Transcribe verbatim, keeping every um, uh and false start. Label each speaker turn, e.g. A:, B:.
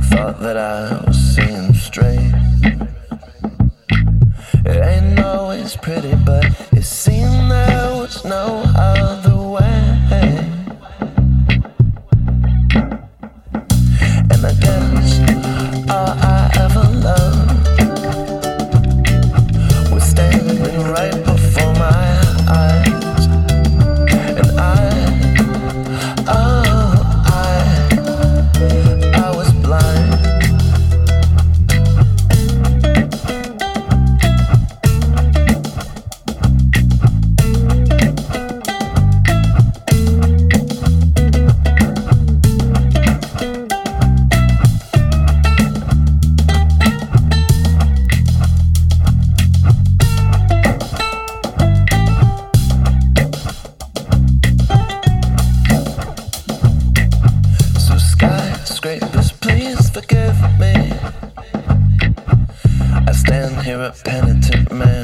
A: Thought that I was seeing straight. It ain't always pretty, but it seemed there was no other way. And I guess all I ever loved was standing right before my eyes. And I, oh, I, I was blind. Skyscrapers, please forgive me. I stand here a penitent man.